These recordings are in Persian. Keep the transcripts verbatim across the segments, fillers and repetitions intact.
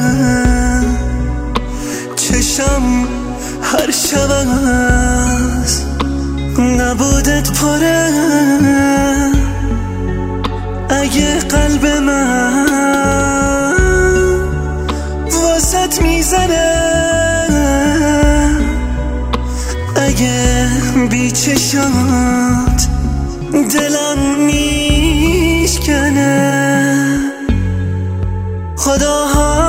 چشم هر شب از نبودت پره. اگه قلب من واسط میزنه، اگه بی چشات دلم میشکنه، خدا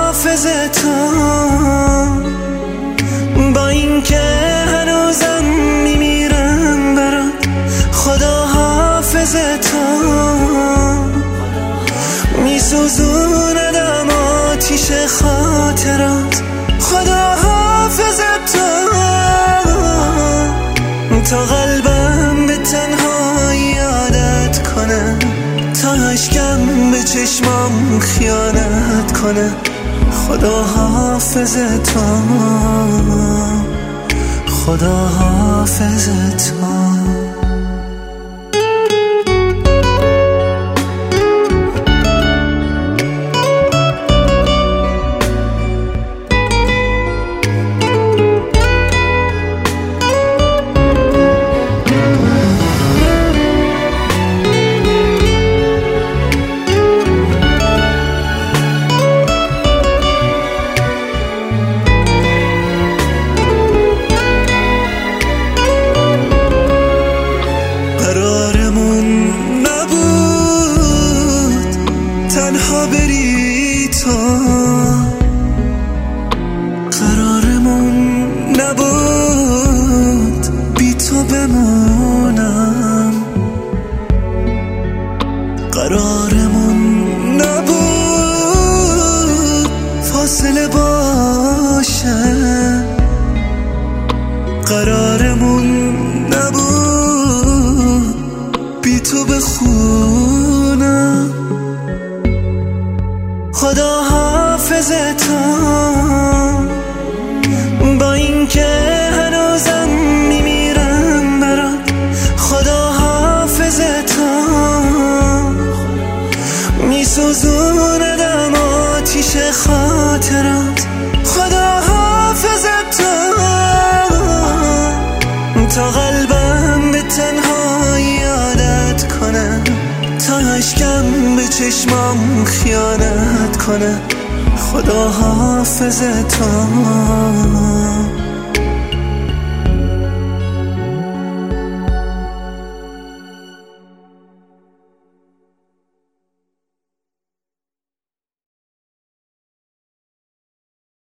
حافظتم با این که هنوزم میمیرم برات. خدا حافظتم میسوزوندم آتیش خاطرات. خدا حافظتم تا قلبم به تنهایی عادت کنه، تا اشکم به چشمام خیانت کنه. خدا حافظتم، خدا حافظتم. تنها بری تو، قرارمون نبود بی تو بمونم. قرارمون نبود فاصله باشه، قرارمون نبود بی تو بخونم. خدا حافظتم با این که هنوزم میمیرم برات. خدا حافظتم میسوزوندم آتیش خاطرات. خدا حافظتم تا قلبم به تنهایی عادت کنه، تا اشکم به چشمام خیانت کنه. خدا حافظتم.